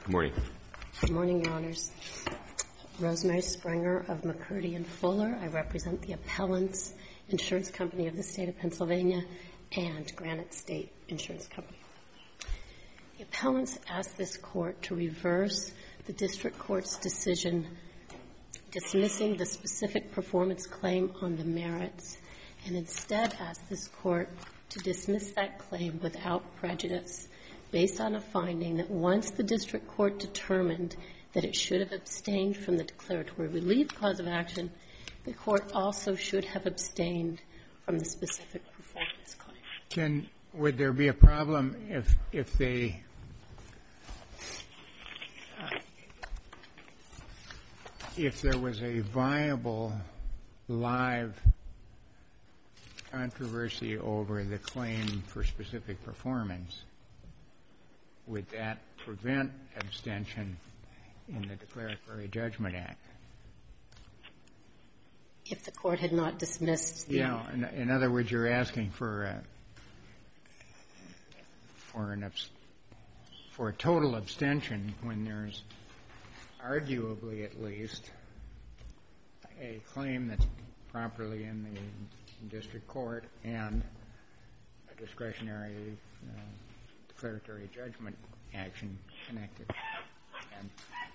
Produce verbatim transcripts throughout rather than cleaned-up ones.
Good morning. Good morning, Your Honors. Rosemary Springer of McCurdy and Fuller. I represent the Appellants Insurance Company of the State of Pennsylvania and Granite State Insurance Company. The appellants ask this court to reverse the district court's decision dismissing the specific performance claim on the merits and instead ask this court to dismiss that claim without prejudice based on a finding that once the district court determined that it should have abstained from the declaratory relief cause of action, the court also should have abstained from the specific performance claim. Can, would there be a problem if, if they, uh, if there was a viable live controversy over the claim for specific performance? Would that prevent abstention in the Declaratory Judgment Act? If the court had not dismissed the... Yeah, in, in other words, you're asking for a, for an abs- for a total abstention when there's arguably at least a claim that's properly in the district court and a discretionary uh, declaratory judgment action connected. And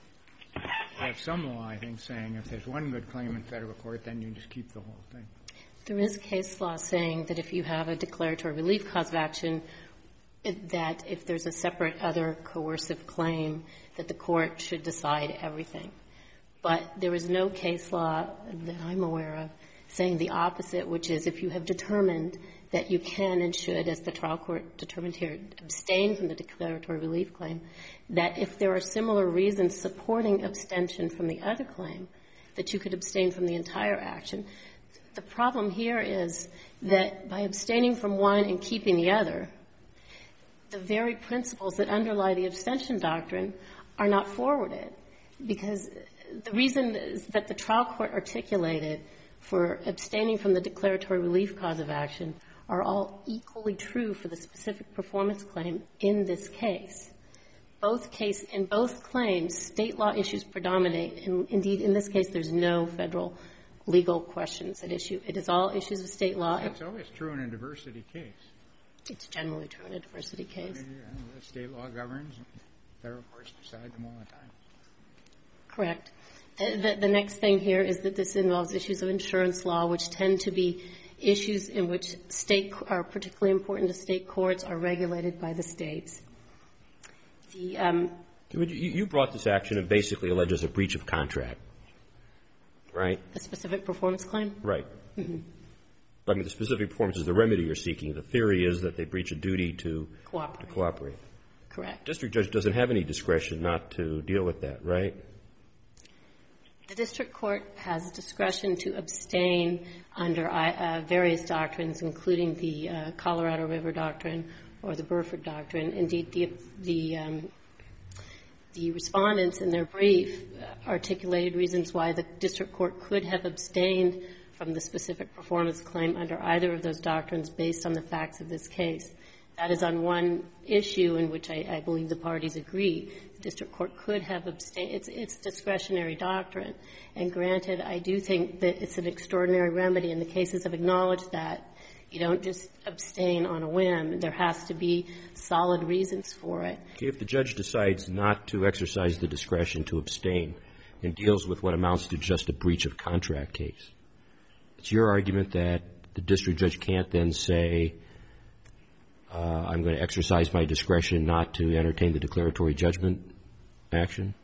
we have some law, I think, saying if there's one good claim in federal court, then you just keep the whole thing. There is case law saying that if you have a declaratory relief cause of action, it, that if there's a separate other coercive claim, that the court should decide everything. But there is no case law that I'm aware of saying the opposite, which is if you have determined that you can and should, as the trial court determined here, abstain from the declaratory relief claim, that if there are similar reasons supporting abstention from the other claim, that you could abstain from the entire action. The problem here is that by abstaining from one and keeping the other, the very principles that underlie the abstention doctrine are not forwarded, because the reason is that the trial court articulated for abstaining from the declaratory relief cause of action are all equally true for the specific performance claim in this case. Both case, in both claims, state law issues predominate. And indeed, in this case, there's no federal legal questions at issue. It is all issues of state law. That's always true in a diversity case. It's generally true in a diversity case. I mean, the state law governs, and federal courts decide them all the time. Correct. The, the next thing here is that this involves issues of insurance law, which tend to be issues in which state are particularly important to state courts, are regulated by the states. The, um, you brought this action and basically alleges a breach of contract, right? A specific performance claim? Right. Mm-hmm. I mean, the specific performance is the remedy you're seeking. The theory is that they breach a duty to cooperate. To cooperate. Correct. District judge doesn't have any discretion not to deal with that, right? The district court has discretion to abstain under uh, various doctrines, including the uh, Colorado River Doctrine or the Burford Doctrine. Indeed, the the, um, the respondents in their brief articulated reasons why the district court could have abstained from the specific performance claim under either of those doctrines based on the facts of this case. That is on one issue in which I, I believe the parties agree. The district court could have abstained. It's, it's discretionary doctrine. And granted, I do think that it's an extraordinary remedy, and the cases have acknowledged that. You don't just abstain on a whim. There has to be solid reasons for it. Okay, if the judge decides not to exercise the discretion to abstain and deals with what amounts to just a breach of contract case, it's your argument that the district judge can't then say, Uh, I'm going to exercise my discretion not to entertain the declaratory judgment action?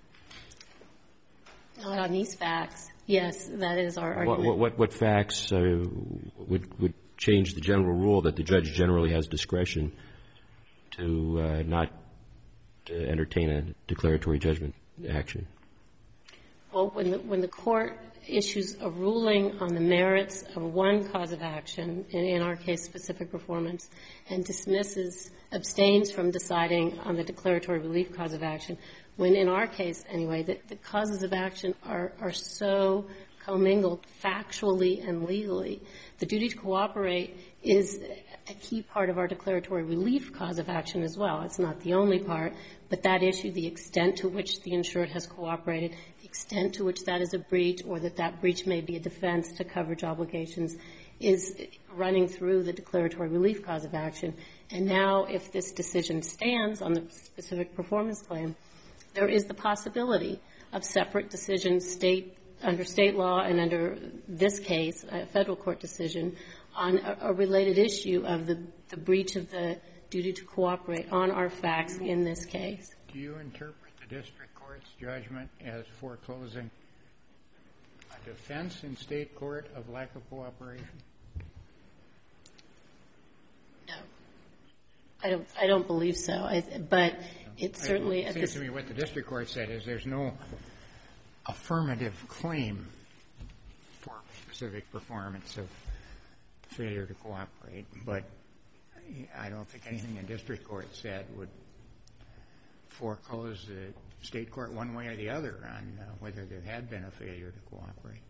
Not on these facts. Yes, that is our argument. What, what, what facts uh, would, would change the general rule that the judge generally has discretion to uh, not to entertain a declaratory judgment action? Well, when the, when the court issues a ruling on the merits of one cause of action, in, in our case specific performance, and dismisses, abstains from deciding on the declaratory relief cause of action, when in our case anyway, the, the causes of action are, are so commingled factually and legally. The duty to cooperate is a key part of our declaratory relief cause of action as well. It's not the only part, but that issue, the extent to which the insured has cooperated, the extent to which that is a breach or that that breach may be a defense to coverage obligations, is running through the declaratory relief cause of action. And now if this decision stands on the specific performance claim, there is the possibility of separate decisions state under state law and under this case, a federal court decision, on a, a related issue of the, the breach of the duty to cooperate on our facts in this case. Do you interpret the district court's judgment as foreclosing a defense in state court of lack of cooperation? No. I don't, I don't believe so. I, but it's certainly... It seems to me what the district court said is there's no affirmative claim for specific performance of failure to cooperate, but I don't think anything the district court said would foreclose the state court one way or the other on uh, whether there had been a failure to cooperate.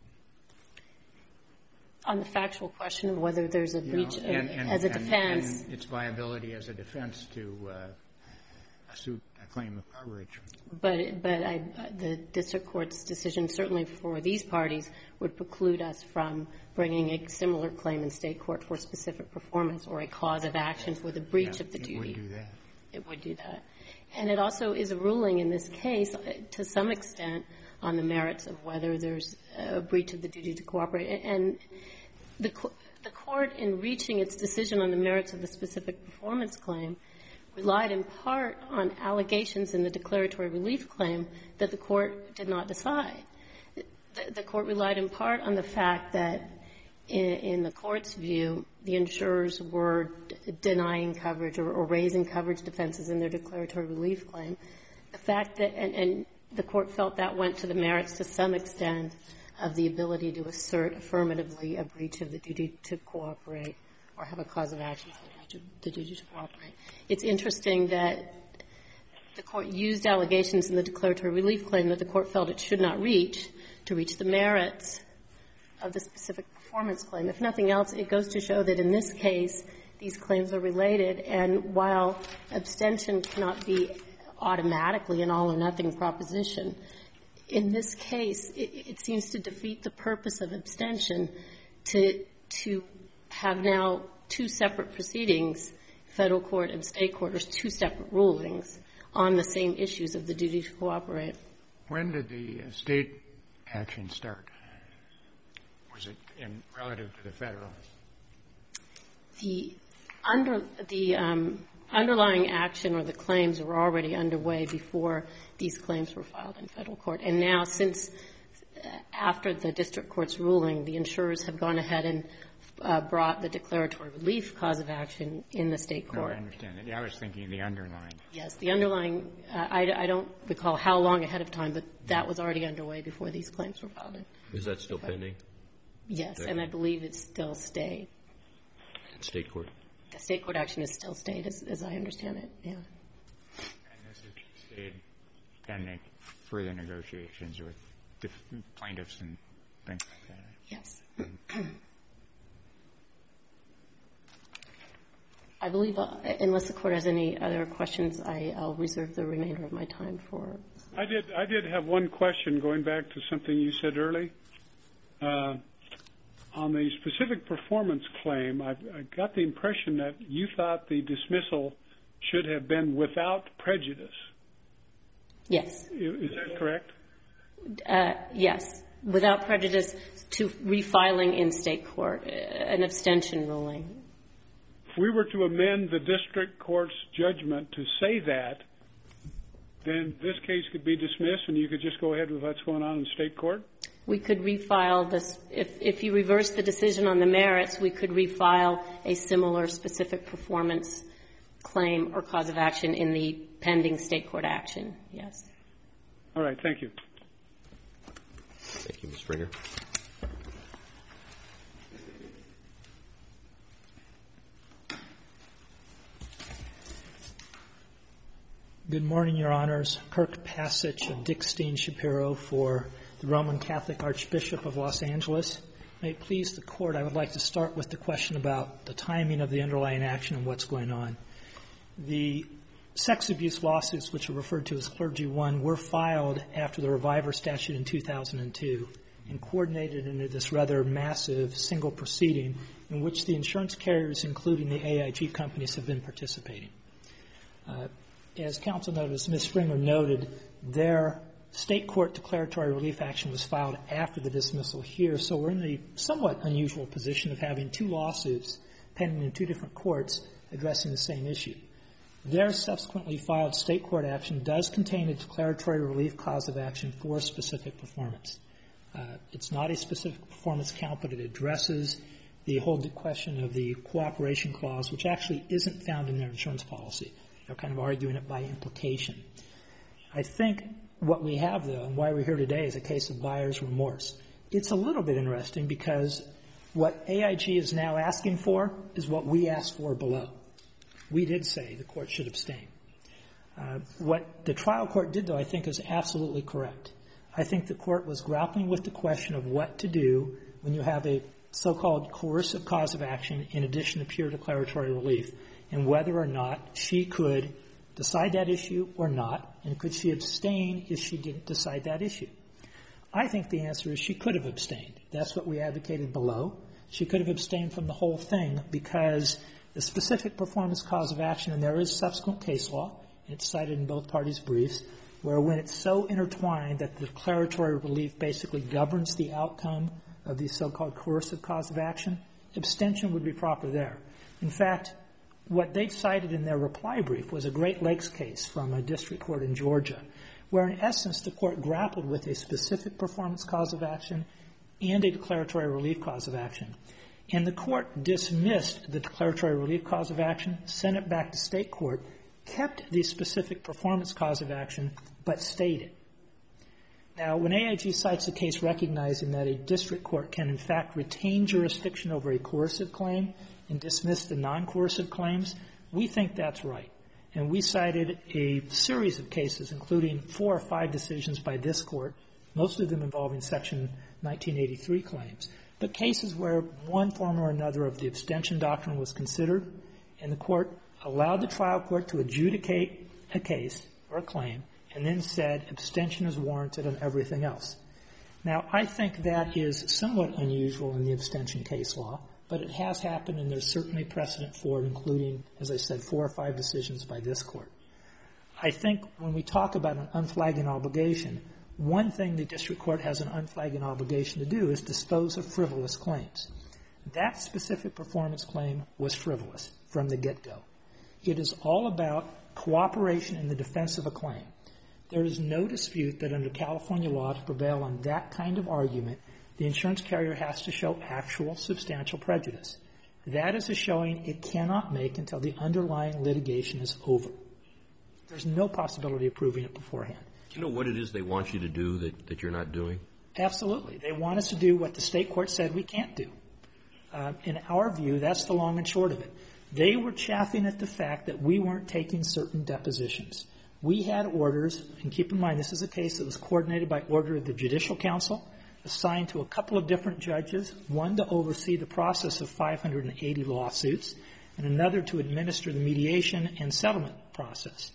On the factual question of whether there's a breach you know, and, of, and, as a and, defense. And its viability as a defense to uh, a suit, a claim of coverage. But, but I, the district court's decision, certainly for these parties, would preclude us from bringing a similar claim in state court for specific performance or a cause of action for the breach yeah, of the it duty. It would do that. It would do that. And it also is a ruling in this case, to some extent, on the merits of whether there's a breach of the duty to cooperate. And the, the court, in reaching its decision on the merits of the specific performance claim, relied in part on allegations in the declaratory relief claim that the court did not decide. The, the court relied in part on the fact that, in, in the court's view, the insurers were d- denying coverage or, or raising coverage defenses in their declaratory relief claim. The fact that, and, and the court felt that went to the merits to some extent of the ability to assert affirmatively a breach of the duty to cooperate or have a cause of action for the duty to cooperate. It's interesting that the court used allegations in the declaratory relief claim that the court felt it should not reach to reach the merits of the specific performance claim. If nothing else, it goes to show that in this case, these claims are related, and while abstention cannot be automatically an all-or-nothing proposition, in this case, it, it seems to defeat the purpose of abstention to, to have now two separate proceedings, federal court and state court, or two separate rulings on the same issues of the duty to cooperate. When did the uh, state action start? Was it in relative to the federal? The under the um, underlying action or the claims were already underway before these claims were filed in federal court, and now since uh, after the district court's ruling, the insurers have gone ahead and uh, brought the declaratory relief cause of action in the state court. No, I understand that. Yeah, I was thinking the underlying. Yes, the underlying. Uh, I, I don't recall how long ahead of time, but that was already underway before these claims were filed in. Is that still pending? Yes, and I believe it's still stayed. In state court? The state court action is still stayed, as, as I understand it, yeah. And this is stayed pending further negotiations with the plaintiffs and things like that? Yes. I believe, uh, unless the court has any other questions, I, I'll reserve the remainder of my time for... I did, I did have one question going back to something you said early. Uh, on the specific performance claim, I, I got the impression that you thought the dismissal should have been without prejudice. Yes. Is that correct? Uh, yes, without prejudice to refiling in state court, uh, an abstention ruling. If we were to amend the district court's judgment to say that, then this case could be dismissed and you could just go ahead with what's going on in state court? We could refile this. If, if you reverse the decision on the merits, we could refile a similar specific performance claim or cause of action in the pending state court action, yes. All right, thank you. Thank you, Miz Springer. Good morning, Your Honors. Kirk Passage of Dick Steen Shapiro for the Roman Catholic Archbishop of Los Angeles. May it please the Court, I would like to start with the question about the timing of the underlying action and what's going on. The sex abuse lawsuits, which are referred to as Clergy one, were filed after the Reviver statute in two thousand two and coordinated into this rather massive single proceeding in which the insurance carriers, including the A I G companies, have been participating. Uh, as counsel noted, as Miz Springer noted, their state court declaratory relief action was filed after the dismissal here, so we're in the somewhat unusual position of having two lawsuits pending in two different courts addressing the same issue. Their subsequently filed state court action does contain a declaratory relief cause of action for specific performance. Uh, it's not a specific performance count, but it addresses the whole question of the cooperation clause, which actually isn't found in their insurance policy. They're kind of arguing it by implication. I think what we have, though, and why we're here today is a case of buyer's remorse. It's a little bit interesting because what A I G is now asking for is what we asked for below. We did say the court should abstain. Uh, what the trial court did, though, I think is absolutely correct. I think the court was grappling with the question of what to do when you have a so-called coercive cause of action in addition to pure declaratory relief, and whether or not she could decide that issue or not, and could she abstain if she didn't decide that issue. I think the answer is she could have abstained. That's what we advocated below. She could have abstained from the whole thing because the specific performance cause of action, and there is subsequent case law, and it's cited in both parties' briefs, where when it's so intertwined that the declaratory relief basically governs the outcome of the so-called coercive cause of action, abstention would be proper there. In fact, what they cited in their reply brief was a Great Lakes case from a district court in Georgia, where in essence the court grappled with a specific performance cause of action and a declaratory relief cause of action. And the court dismissed the declaratory relief cause of action, sent it back to state court, kept the specific performance cause of action, but stayed it. Now, when A I G cites a case recognizing that a district court can in fact retain jurisdiction over a coercive claim and dismiss the non-coercive claims, we think that's right. And we cited a series of cases, including four or five decisions by this court, most of them involving Section nineteen eighty-three claims, but cases where one form or another of the abstention doctrine was considered, and the court allowed the trial court to adjudicate a case or a claim, and then said abstention is warranted on everything else. Now, I think that is somewhat unusual in the abstention case law, but it has happened, and there's certainly precedent for it, including, as I said, four or five decisions by this court. I think when we talk about an unflagging obligation, one thing the district court has an unflagging obligation to do is dispose of frivolous claims. That specific performance claim was frivolous from the get-go. It is all about cooperation in the defense of a claim. There is no dispute that under California law to prevail on that kind of argument, the insurance carrier has to show actual substantial prejudice. That is a showing it cannot make until the underlying litigation is over. There's no possibility of proving it beforehand. Do you know what it is they want you to do that, that you're not doing? Absolutely. They want us to do what the state court said we can't do. Uh, in our view, that's the long and short of it. They were chaffing at the fact that we weren't taking certain depositions. We had orders, and keep in mind this is a case that was coordinated by order of the Judicial Council, assigned to a couple of different judges, one to oversee the process of five hundred eighty lawsuits, and another to administer the mediation and settlement process.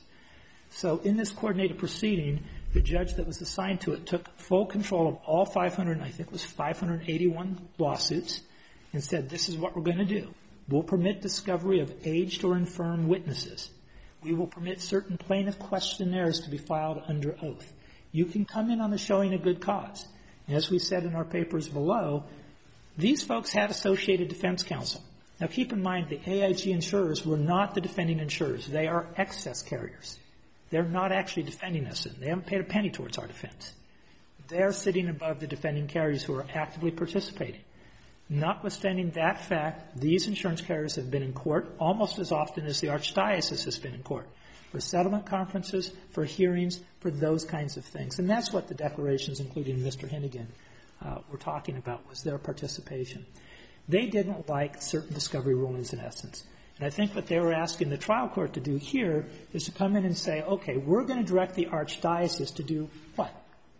So in this coordinated proceeding, the judge that was assigned to it took full control of all five hundred, I think it was five hundred eighty-one lawsuits, and said, this is what we're going to do. We'll permit discovery of aged or infirm witnesses. We will permit certain plaintiff questionnaires to be filed under oath. You can come in on the showing of good cause. As we said in our papers below, these folks had Associated Defense Counsel. Now, keep in mind the A I G insurers were not the defending insurers. They are excess carriers. They're not actually defending us. They haven't paid a penny towards our defense. They're sitting above the defending carriers who are actively participating. Notwithstanding that fact, these insurance carriers have been in court almost as often as the Archdiocese has been in court for settlement conferences, for hearings, for those kinds of things. And that's what the declarations, including Mister Hennigan, uh, were talking about, was their participation. They didn't like certain discovery rulings in essence. And I think what they were asking the trial court to do here is to come in and say, okay, we're going to direct the Archdiocese to do what?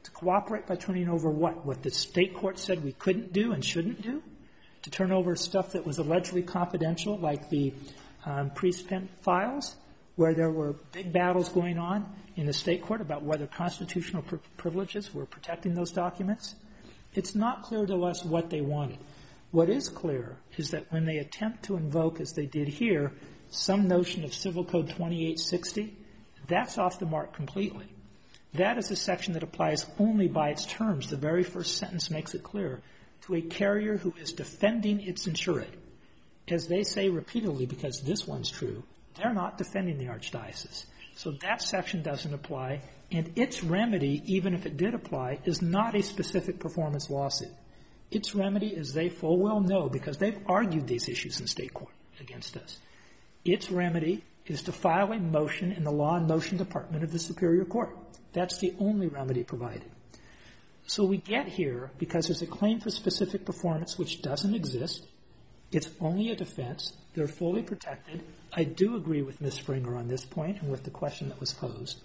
To cooperate by turning over what? What the state court said we couldn't do and shouldn't do? To turn over stuff that was allegedly confidential, like the um, pre-spent files, where there were big battles going on in the state court about whether constitutional pr- privileges were protecting those documents? It's not clear to us what they wanted. What is clear is that when they attempt to invoke, as they did here, some notion of Civil Code twenty-eight sixty, that's off the mark completely. That is a section that applies only by its terms. The very first sentence makes it clear. To a carrier who is defending its insured. As they say repeatedly, because this one's true, they're not defending the Archdiocese. So that section doesn't apply, and its remedy, even if it did apply, is not a specific performance lawsuit. Its remedy, as they full well know, because they've argued these issues in state court against us, its remedy is to file a motion in the Law and Motion Department of the Superior Court. That's the only remedy provided. So we get here because there's a claim for specific performance which doesn't exist. It's only a defense. They're fully protected. I do agree with Miz Springer on this point and with the question that was posed.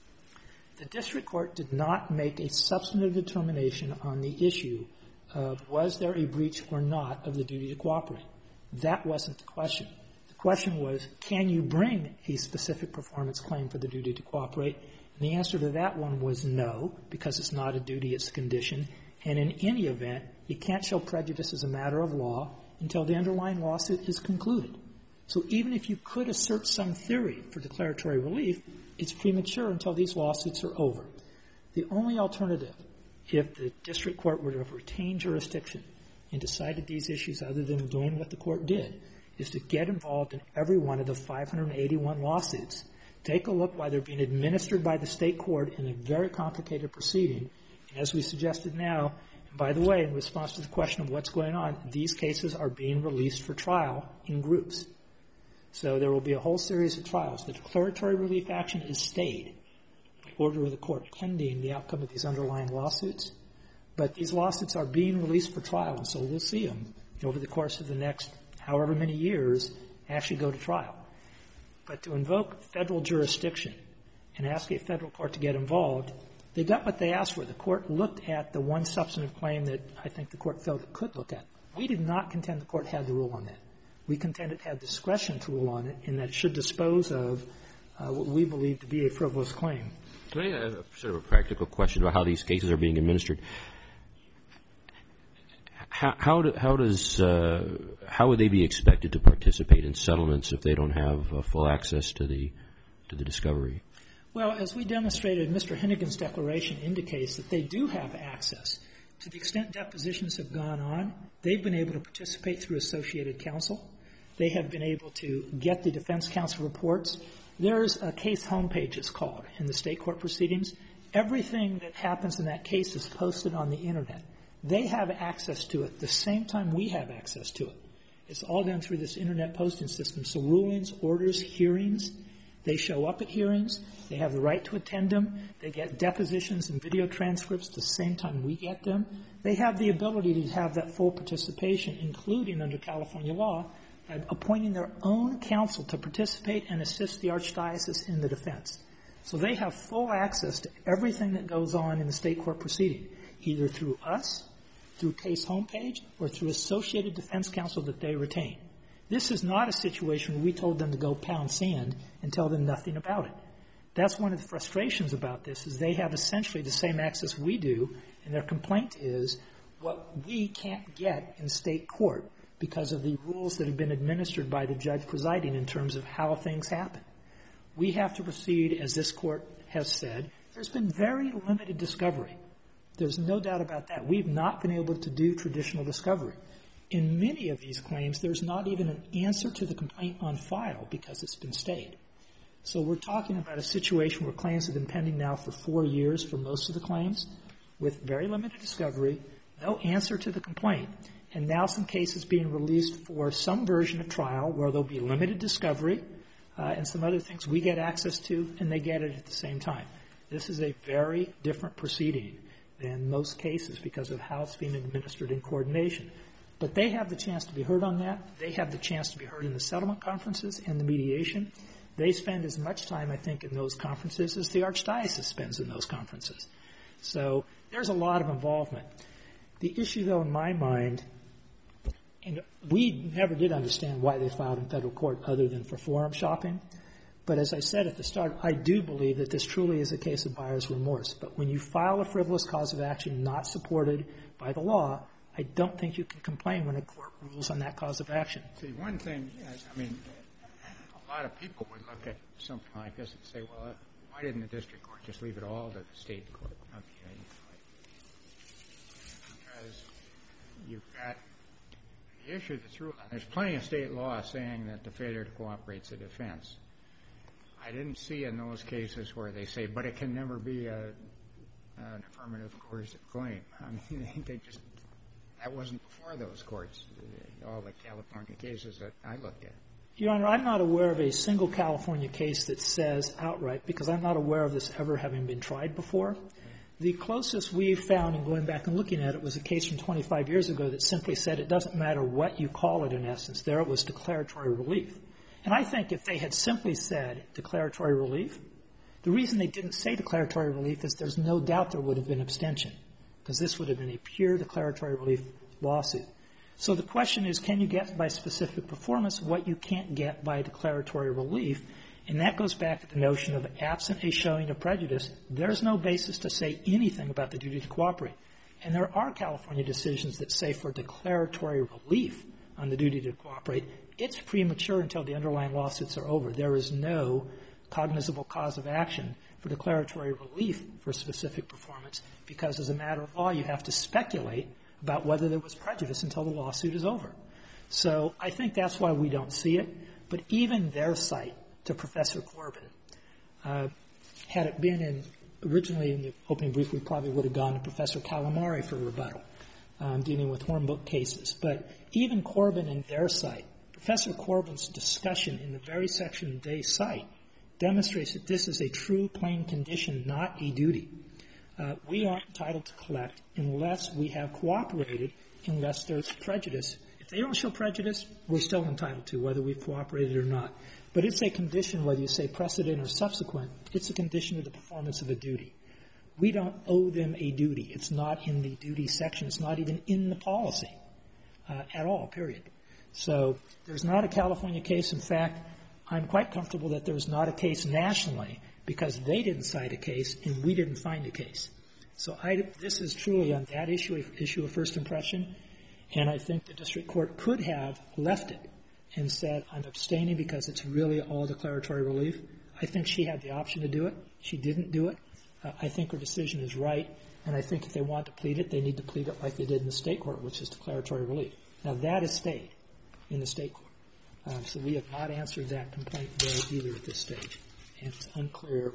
The district court did not make a substantive determination on the issue of was there a breach or not of the duty to cooperate. That wasn't the question. The question was, can you bring a specific performance claim for the duty to cooperate? And the answer to that one was no, because it's not a duty, it's a condition. And in any event, you can't show prejudice as a matter of law until the underlying lawsuit is concluded. So even if you could assert some theory for declaratory relief, it's premature until these lawsuits are over. The only alternative, if the district court were to have retained jurisdiction and decided these issues other than doing what the court did, is to get involved in every one of the five hundred eighty-one lawsuits. Take a look why they're being administered by the state court in a very complicated proceeding. And as we suggested now, and by the way, in response to the question of what's going on, these cases are being released for trial in groups. So there will be a whole series of trials. The declaratory relief action is stayed by order of the court pending the outcome of these underlying lawsuits. But these lawsuits are being released for trial, and so we'll see them over the course of the next however many years actually go to trial. But to invoke federal jurisdiction and ask a federal court to get involved, they got what they asked for. The court looked at the one substantive claim that I think the court felt it could look at. We did not contend the court had to rule on that. We contend it had discretion to rule on it, and that it should dispose of uh, what we believe to be a frivolous claim. Can I have a, sort of a practical question about how these cases are being administered? How, how, do, how does uh, how would they be expected to participate in settlements if they don't have uh, full access to the to the discovery? Well, as we demonstrated, Mister Hennigan's declaration indicates that they do have access. To the extent depositions have gone on, they've been able to participate through Associated Counsel. They have been able to get the defense counsel reports. There's a case homepage, it's called, in the state court proceedings. Everything that happens in that case is posted on the Internet. They have access to it the same time we have access to it. It's all done through this Internet posting system. So rulings, orders, hearings, they show up at hearings. They have the right to attend them. They get depositions and video transcripts the same time we get them. They have the ability to have that full participation, including under California law, by appointing their own counsel to participate and assist the Archdiocese in the defense. So they have full access to everything that goes on in the state court proceeding, either through us, through case homepage, or through Associated Defense Counsel that they retain. This is not a situation where we told them to go pound sand and tell them nothing about it. That's one of the frustrations about this, is they have essentially the same access we do, and their complaint is what we can't get in state court because of the rules that have been administered by the judge presiding in terms of how things happen. We have to proceed, as this court has said. There's been very limited discovery. There's no doubt about that. We've not been able to do traditional discovery. In many of these claims, there's not even an answer to the complaint on file because it's been stayed. So we're talking about a situation where claims have been pending now for four years for most of the claims, with very limited discovery, no answer to the complaint, and now some cases being released for some version of trial where there'll be limited discovery uh, and some other things we get access to, and they get it at the same time. This is a very different proceeding than most cases because of how it's being administered in coordination. But they have the chance to be heard on that. They have the chance to be heard in the settlement conferences and the mediation. They spend as much time, I think, in those conferences as the Archdiocese spends in those conferences. So there's a lot of involvement. The issue, though, in my mind, and we never did understand why they filed in federal court other than for forum shopping. But as I said at the start, I do believe that this truly is a case of buyer's remorse. But when you file a frivolous cause of action not supported by the law, I don't think you can complain when a court rules on that cause of action. See, one thing, I mean, a lot of people would look at something like this and say, well, why didn't the district court just leave it all to the state court? Okay. Because you've got the issue that's ruled on. There's plenty of state law saying that the failure to cooperate is a defense. I didn't see in those cases where they say, but it can never be a, an affirmative coercive claim. I mean, they just, that wasn't before those courts, all the California cases that I looked at. Your Honor, I'm not aware of a single California case that says outright, because I'm not aware of this ever having been tried before. The closest we've found in going back and looking at it was a case from twenty-five years ago that simply said it doesn't matter what you call it in essence. There it was declaratory relief. And I think if they had simply said declaratory relief, the reason they didn't say declaratory relief is there's no doubt there would have been abstention, because this would have been a pure declaratory relief lawsuit. So the question is, can you get by specific performance what you can't get by declaratory relief? And that goes back to the notion of absent a showing of prejudice, there's no basis to say anything about the duty to cooperate. And there are California decisions that say for declaratory relief on the duty to cooperate, it's premature until the underlying lawsuits are over. There is no cognizable cause of action for declaratory relief for specific performance, because as a matter of law, you have to speculate about whether there was prejudice until the lawsuit is over. So I think that's why we don't see it. But even their cite to Professor Corbin, uh, had it been in originally in the opening brief, we probably would have gone to Professor Calamari for rebuttal, um, dealing with Hornbook cases. But even Corbin in their cite, Professor Corbin's discussion in the very section they cite demonstrates that this is a true plain condition, not a duty. Uh, we aren't entitled to collect unless we have cooperated, unless there's prejudice. If they don't show prejudice, we're still entitled to, whether we've cooperated or not. But it's a condition, whether you say precedent or subsequent, it's a condition of the performance of a duty. We don't owe them a duty. It's not in the duty section. It's not even in the policy uh, at all, period. So there's not a California case. In fact, I'm quite comfortable that there's not a case nationally, because they didn't cite a case and we didn't find a case. So I, this is truly on that issue, issue of first impression, and I think the district court could have left it and said, I'm abstaining because it's really all declaratory relief. I think she had the option to do it. She didn't do it. Uh, I think her decision is right, and I think if they want to plead it, they need to plead it like they did in the state court, which is declaratory relief. Now, that has stayed in the state court. Um, so we have not answered that complaint there either at this stage. And it's unclear.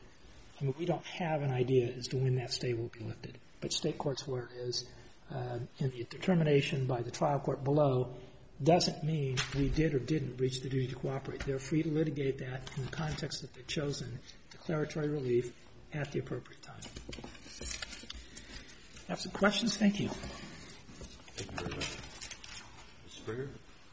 I mean, we don't have an idea as to when that stay will be lifted. But state court's where it is. Uh, and the determination by the trial court below doesn't mean we did or didn't breach the duty to cooperate. They're free to litigate that in the context that they've chosen, declaratory relief, at the appropriate time. Have some questions? Thank you. Thank you very much. Miz Springer?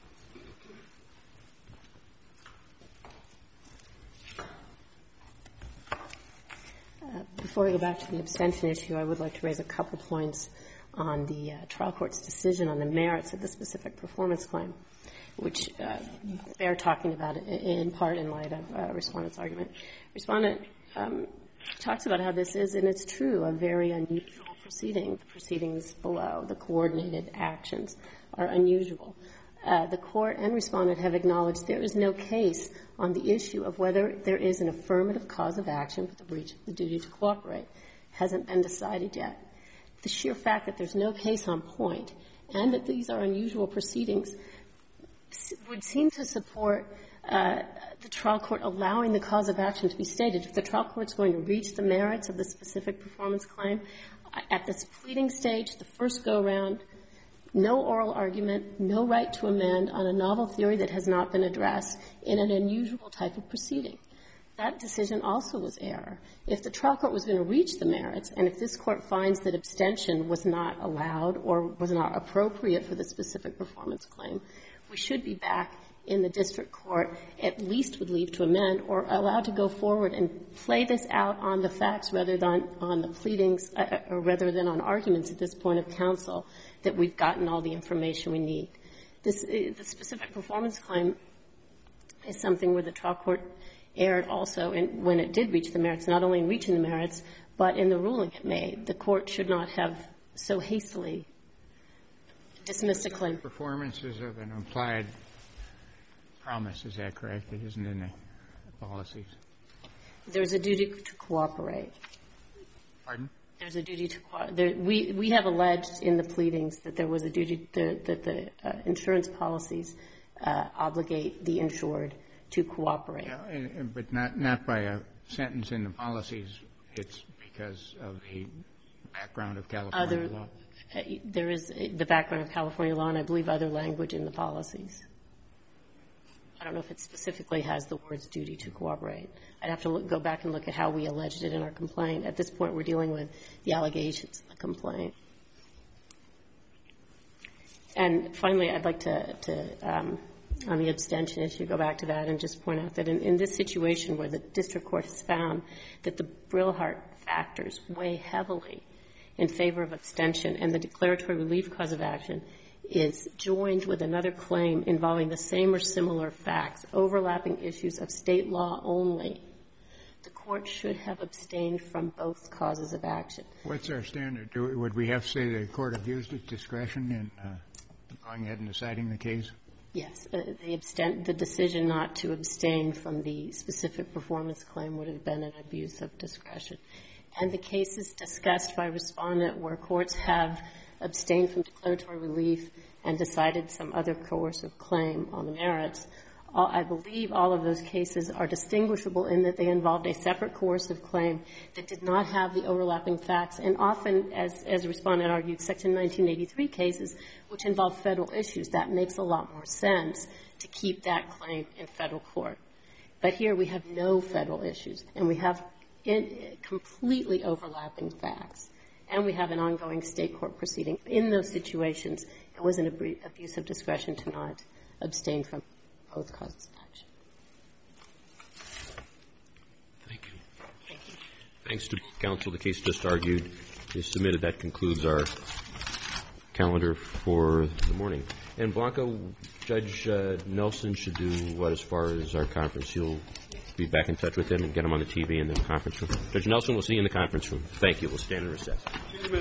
Uh, before we go back to the abstention issue, I would like to raise a couple points on the uh, trial court's decision on the merits of the specific performance claim, which uh, they're talking about in, in part in light of uh, Respondent's argument. Respondent um, talks about how this is, and it's true, a very unusual proceeding. The proceedings below, the coordinated actions, are unusual. Uh, the court and Respondent have acknowledged there is no case on the issue of whether there is an affirmative cause of action for the breach of the duty to cooperate. Hasn't been decided yet. The sheer fact that there's no case on point and that these are unusual proceedings would seem to support uh, the trial court allowing the cause of action to be stated. If the trial court's going to reach the merits of the specific performance claim, at this pleading stage, the first go-round, no oral argument, no right to amend on a novel theory that has not been addressed in an unusual type of proceeding. That decision also was error. If the trial court was going to reach the merits, and if this court finds that abstention was not allowed or was not appropriate for the specific performance claim, we should be back in the district court, at least with leave to amend, or allowed to go forward and play this out on the facts rather than on the pleadings, uh, or rather than on arguments at this point of counsel, that we've gotten all the information we need. This, uh, the specific performance claim is something where the trial court erred also in, when it did reach the merits, not only in reaching the merits, but in the ruling it made. The court should not have so hastily dismissed a claim. Performances of an implied promise, is that correct? It isn't in the policies. There's a duty to cooperate. Pardon? There's a duty to cooperate. We, we have alleged in the pleadings that there was a duty to, that the uh, insurance policies uh, obligate the insured to cooperate. Yeah, and, and, but not, not by a sentence in the policies. It's because of the background of California Other, law. Uh, there is the background of California law, and I believe other language in the policies. I don't know if it specifically has the words duty to cooperate. I'd have to look, go back and look at how we alleged it in our complaint. At this point, we're dealing with the allegations in the complaint. And finally, I'd like to, to um, on the abstention issue, go back to that and just point out that in, in this situation where the district court has found that the Brillhart factors weigh heavily in favor of abstention and the declaratory relief cause of action is joined with another claim involving the same or similar facts, overlapping issues of state law only, the court should have abstained from both causes of action. What's our standard? Do, would we have to say the court abused its discretion in uh, going ahead and deciding the case? Yes. Uh, the, abstent, the decision not to abstain from the specific performance claim would have been an abuse of discretion. And the cases discussed by Respondent where courts have abstained from declaratory relief and decided some other coercive claim on the merits, all, I believe all of those cases are distinguishable in that they involved a separate coercive claim that did not have the overlapping facts, and often, as, as Respondent argued, Section nineteen eighty-three cases, which involve federal issues, that makes a lot more sense to keep that claim in federal court. But here we have no federal issues, and we have in, completely overlapping facts. And we have an ongoing state court proceeding. In those situations, it was an abuse of discretion to not abstain from both causes of action. Thank you. Thank you. Thanks to counsel. The case just argued is submitted. That concludes our calendar for the morning. And Blanca, Judge uh, Nelson should do what as far as our conference? You'll be back in touch with him and get him on the T V in the conference room. Judge Nelson, we'll see you in the conference room. Thank you. We'll stand in recess.